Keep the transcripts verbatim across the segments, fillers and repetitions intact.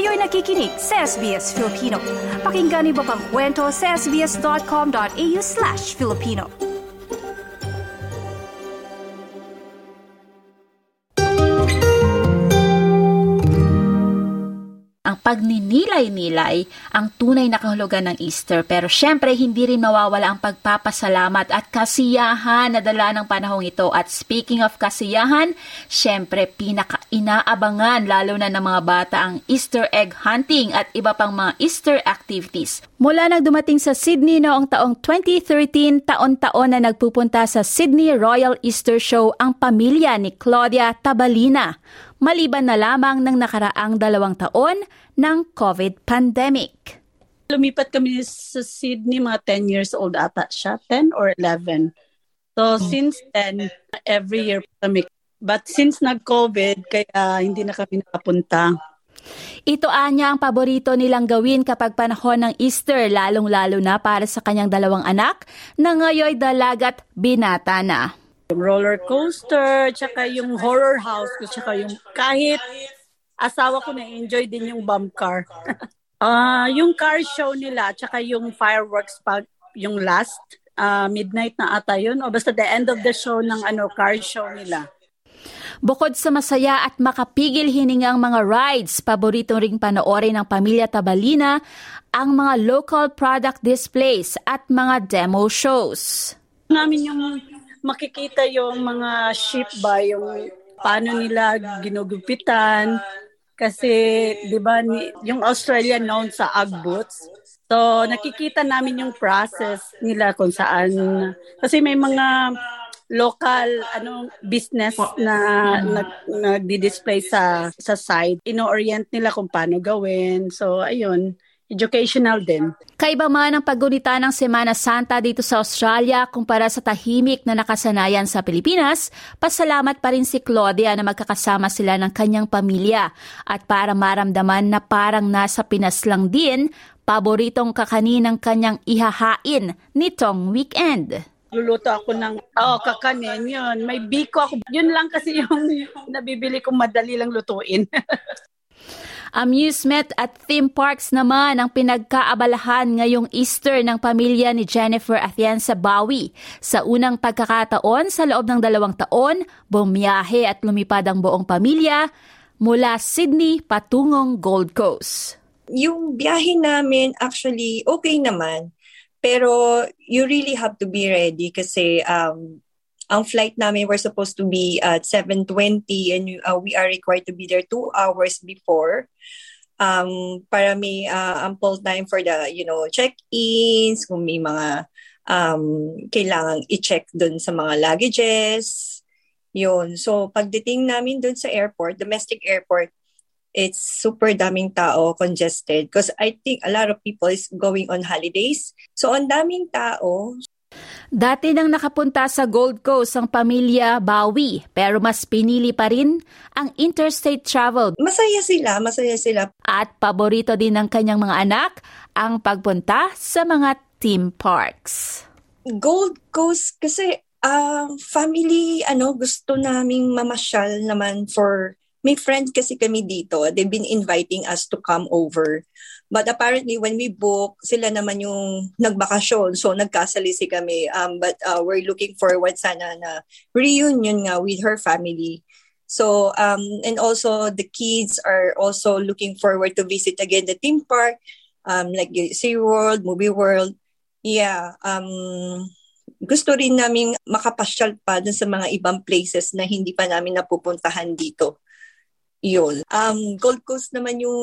Kayo'y nakikinig sa S B S Filipino. Pakinggan niyo pa ang kwento sa sbs.com.au slash Filipino. Ang pagninilay-nilay ang tunay na kahulugan ng Easter, pero syempre hindi rin mawawala ang pagpapasalamat at kasiyahan na dala ng panahong ito. At speaking of kasiyahan, syempre pinaka-inaabangan lalo na ng mga bata ang Easter egg hunting at iba pang mga Easter activities. Mula nang dumating sa Sydney noong taong twenty thirteen, taon-taon na nagpupunta sa Sydney Royal Easter Show ang pamilya ni Claudia Tabalina, maliban na lamang ng nakaraang dalawang taon ng COVID pandemic. Lumipat kami sa Sydney, mga ten years old ata siya, ten or eleven. So hmm. since then, every year kami. But since nag-COVID, kaya hindi na kami nakapunta. Ito anya ang paborito nilang gawin kapag panahon ng Easter, lalong-lalo na para sa kanyang dalawang anak na ngayoy dalagat binata na. Yung roller coaster, tsaka yung horror house, tsaka yung kahit asawa ko na-enjoy din yung bump car. uh, yung car show nila, tsaka yung fireworks pag yung last, uh, midnight na ata yun, o basta the end of the show ng ano car show nila. Bukod sa masaya at makapigil hiningang mga rides, paborito ring panoorin ng pamilya Tabalina ang mga local product displays at mga demo shows. Namin yung makikita yung mga sheep ba, yung paano nila ginugupitan. Kasi, di ba, yung Australia known sa Ugg boots. So, nakikita namin yung process nila kung saan. Kasi may mga local ano business na nagdi-display sa sa side. Ino-orient nila kung paano gawin. So, ayun. Educational din. Kaiba man ang paggunita ng Semana Santa dito sa Australia kumpara sa tahimik na nakasanayan sa Pilipinas, pasalamat pa rin si Claudia na magkakasama sila ng kanyang pamilya. At para maramdaman na parang nasa Pinas lang din, paboritong kakanin ng kanyang ihahain nitong weekend. Luluto ako ng oh, kakanin yun. May biko ako. Yun lang kasi yung nabibili kong madali lang lutuin. Amusement at theme parks naman ang pinagkaabalahan ngayong Easter ng pamilya ni Jennifer Atienza Bawi. Sa unang pagkakataon sa loob ng dalawang taon, bumiyahe at lumipad ang buong pamilya mula Sydney patungong Gold Coast. Yung biyahe namin actually okay naman. Pero you really have to be ready kasi um, ang flight namin we're supposed to be at seven twenty and uh, we are required to be there two hours before um, para may uh, ample time for the you know check-ins, kung may mga um, kailangang i-check dun sa mga luggages. Yun. So pagdating namin dun sa airport, domestic airport, it's super daming tao, congested. Because I think a lot of people is going on holidays. So, ang daming tao. Dati nang nakapunta sa Gold Coast ang pamilya Bawi, pero mas pinili pa rin ang interstate travel. Masaya sila, masaya sila. At paborito din ng kanyang mga anak ang pagpunta sa mga theme parks. Gold Coast kasi uh, family, ano, gusto naming mamasyal naman for... May friends kasi kami dito. They've been inviting us to come over. But apparently, when we book, sila naman yung nagbakasyon. So, nagkasalisi kami. Um, but uh, we're looking forward sana na reunion nga with her family. So, um, and also, the kids are also looking forward to visit again the theme park. Um, like SeaWorld, Movie World. Yeah. Um, gusto rin namin makapasyal pa dun sa mga ibang places na hindi pa namin napupuntahan dito. Yun. Um, Gold Coast naman yung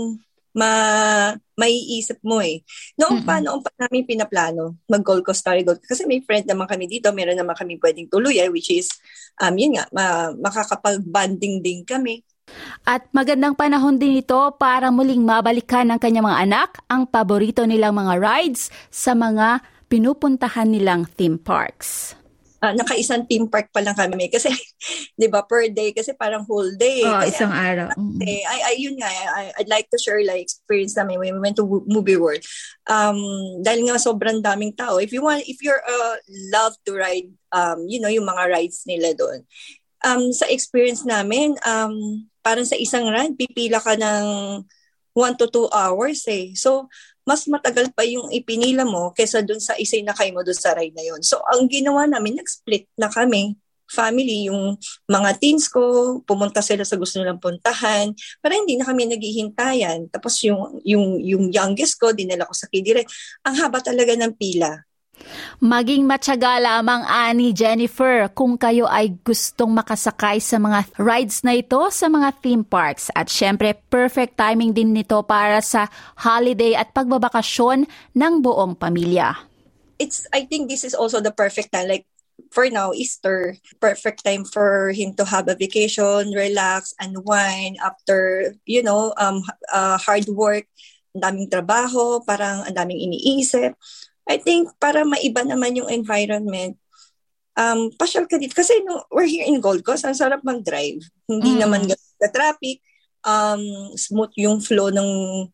ma maiisip mo eh. Noong mm-hmm. pa, noong pa namin pinaplano, mag-Gold Coast tayo. Gold Coast. Kasi may friend naman kami dito, meron naman kami pwedeng tuluyan, which is, um, yun nga, ma- makakapag-banding din kami. At magandang panahon din ito para muling mabalikan ng kanyang mga anak ang paborito nilang mga rides sa mga pinupuntahan nilang theme parks. Uh, naka-isang theme park pa lang kami kasi 'di ba per day kasi parang whole day. Oh, Kaya, isang araw. Eh, I, I yun nga I, I'd like to share like experience namin when we went to Movie World. Um dahil nga sobrang daming tao. If you want if you're uh, love to ride um you know yung mga rides nila doon. Um sa experience namin um parang sa isang ride pipila ka ng one to two hours eh. So, mas matagal pa yung ipinila mo kesa dun sa isinakay mo dun sa ride na yun. So, ang ginawa namin, nag-split na kami, family, yung mga teens ko, pumunta sila sa gusto nilang puntahan, para hindi na kami naghihintayan. Tapos yung, yung, yung youngest ko, dinala ko sa kiddie ride. Ang haba talaga ng pila. Maging matyaga lamang, ani Jennifer, kung kayo ay gustong makasakay sa mga rides na ito sa mga theme parks. At syempre, perfect timing din nito para sa holiday at pagbabakasyon ng buong pamilya. It's, I think this is also the perfect time. Like, for now, Easter, perfect time for him to have a vacation, relax, unwind after, you know, um, uh, hard work, ang daming trabaho, parang ang daming iniisip. I think para maiba naman yung environment, um, pasyal ka dito. Kasi no, we're here in Gold Coast, ang sarap mag-drive. Hindi mm. naman the traffic, um, smooth yung flow ng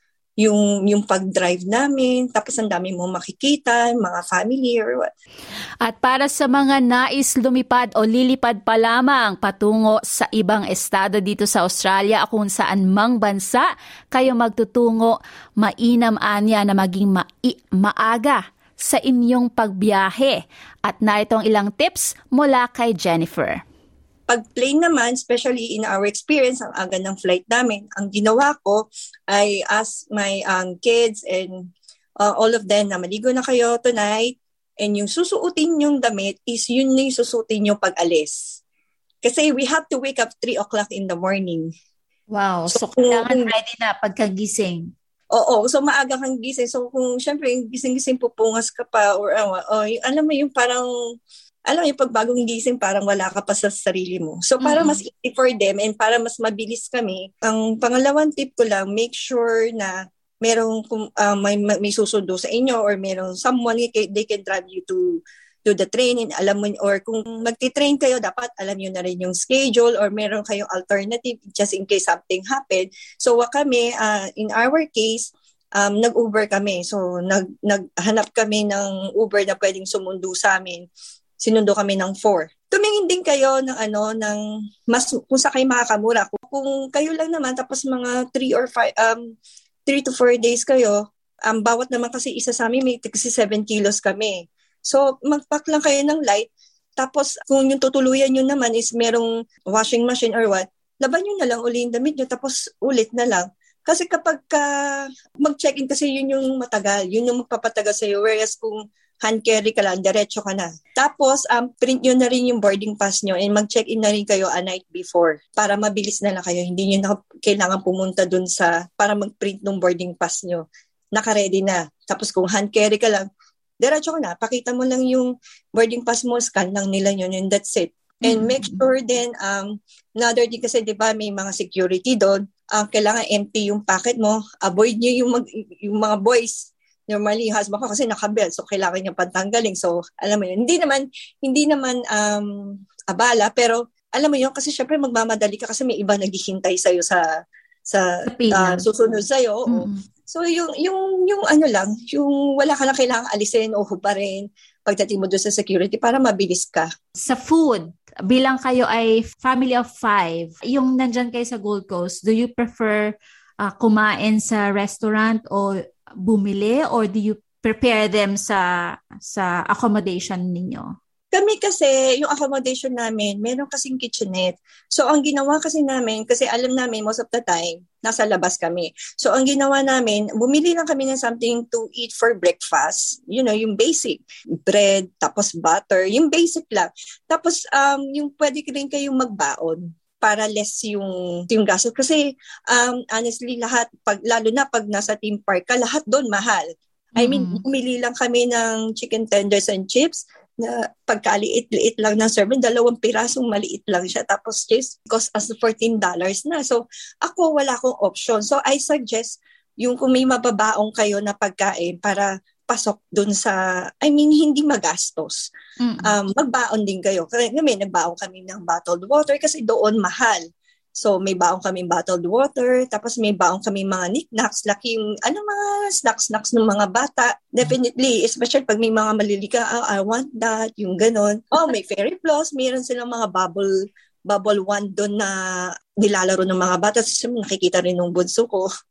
yung yung pag-drive namin. Tapos ang dami mong makikita, mga family or what. At para sa mga nais lumipad o lilipad pa lamang patungo sa ibang estado dito sa Australia, kung saan mang bansa kayo magtutungo, mainam anya na maging ma- maaga sa inyong pagbiyahe. At na itong ilang tips mula kay Jennifer. Pag plane naman, especially in our experience, ang aga ng flight namin, ang ginawa ko ay ask my um, kids and uh, all of them na maligo na kayo tonight, and yung susuotin yung damit is yun na yung susuotin yung pag-alis. Kasi we have to wake up three o'clock in the morning. Wow, so, so kailangan ready na pagkagising. Oo, so maaga kang gising. So kung syempre gising-gising pupungas ka pa or uh, oh, yung, alam mo yung parang, alam mo yung pagbagong gising parang wala ka pa sa sarili mo. So para mm-hmm. mas easy for them and para mas mabilis kami, ang pangalawang tip ko lang, make sure na merong uh, may, may susundo sa inyo or merong someone they can drive you to to the train, and alam mo, or kung magti-train kayo, dapat alam nyo na rin yung schedule or meron kayong alternative just in case something happen. So wag kami, uh, in our case, um, nag-Uber kami. So nag, naghanap kami ng Uber na pwedeng sumundo sa amin. Sinundo kami ng four. Tumingin din kayo ng ano, ng mas, kung sa kayo makakamura. Kung kayo lang naman, tapos mga three or five, um, three to four days kayo, um, bawat naman kasi isa sa amin, may kasi seven kilos kami. So, mag-pack lang kayo ng light. Tapos, kung yung tutuluyan nyo naman is merong washing machine or what, laban nyo na lang uli yung damit nyo, tapos ulit na lang. Kasi kapag ka mag-check-in, kasi yun yung matagal, yun yung magpapatagal sa'yo. Whereas kung hand carry ka lang, diretso ka na. Tapos, um, print nyo na rin yung boarding pass nyo and mag-check-in na rin kayo a night before para mabilis na lang kayo. Hindi nyo na kailangan pumunta dun sa, para mag-print ng boarding pass nyo. Naka-ready na. Tapos kung hand carry ka lang, diretso ko na, pakita mo lang yung boarding pass mo, scan lang nila yun, and that's it. And make sure din, um, another thing kasi, di ba, may mga security doon, uh, kailangan empty yung packet mo, avoid nyo yung, mag, yung mga boys, normally, husband ko kasi nakabelt, so kailangan niya pantanggaling. So, alam mo yun, hindi naman, hindi naman um, abala, pero alam mo yun, kasi syempre magmamadali ka kasi may iba naghihintay sa'yo sa, sa uh, susunod sa'yo. Mm-hmm. So, yung, yung, yung ano lang, yung wala ka lang kailangang alisin o hubarin pagdating mo doon sa security para mabilis ka. Sa food, bilang kayo ay family of five, yung nandyan kayo sa Gold Coast, do you prefer uh, kumain sa restaurant o bumili, or do you prepare them sa sa accommodation ninyo? Kami kasi, yung accommodation namin, meron kasing kitchenette. So, ang ginawa kasi namin, kasi alam namin most of the time, nasa labas kami. So, ang ginawa namin, bumili lang kami ng something to eat for breakfast. You know, yung basic. Bread, tapos butter, yung basic lang. Tapos, um, yung pwede rin kayong magbaon para less yung, yung gastos. Kasi, um, honestly, lahat, pag, lalo na pag nasa theme park ka, lahat doon mahal. I mean, mm-hmm. bumili lang kami ng chicken tenders and chips, na pagkaliit-liit lang ng serving, dalawang pirasong maliit lang siya. Tapos just cost us fourteen dollars na. So, ako wala akong option. So, I suggest yung kung may mababaong kayo na pagkain para pasok dun sa, I mean, hindi magastos. Mm-hmm. Um, magbaon din kayo. Kaya kami, nagbaon kami ng bottled water kasi doon mahal. So, may baong kami bottled water, tapos may baong kami mga knickknacks, like yung, ano mga snacks-snacks ng mga bata. Definitely, especially pag may mga malilika, oh, I want that, yung ganon. Oh, may fairy floss, mayroon silang mga bubble, bubble wand doon na nilalaro ng mga bata. So, nakikita rin ng bunso ko.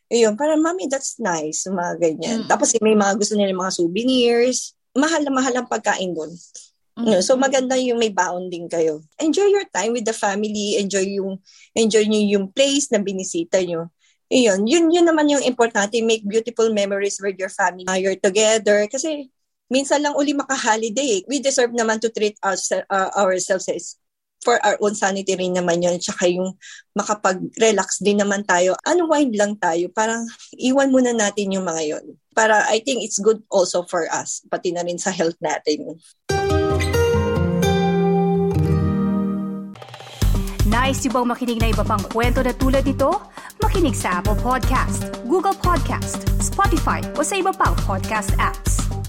Ayun, para mami, that's nice, mga ganyan. Mm. Tapos may mga gusto nila mga souvenirs. Mahal na mahal ang pagkain doon. Mm. No, so maganda yung may bonding kayo. Enjoy your time with the family, enjoy yung enjoy niyo yung place na binisita niyo. Ayun, yun yun naman yung importante, make beautiful memories with your family. Uh, you're together kasi minsan lang uli maka-holiday. We deserve naman to treat us, uh, ourselves as for our own sanity rin naman yun. Tsaka yung makapag-relax din naman tayo. Unwind lang tayo. Parang iwan muna natin yung mga yun. Para I think it's good also for us. Pati na rin sa health natin. Nice yung bang makinig na iba pang kwento na tulad ito? Makinig sa Apple Podcast, Google Podcast, Spotify o sa iba pang podcast apps.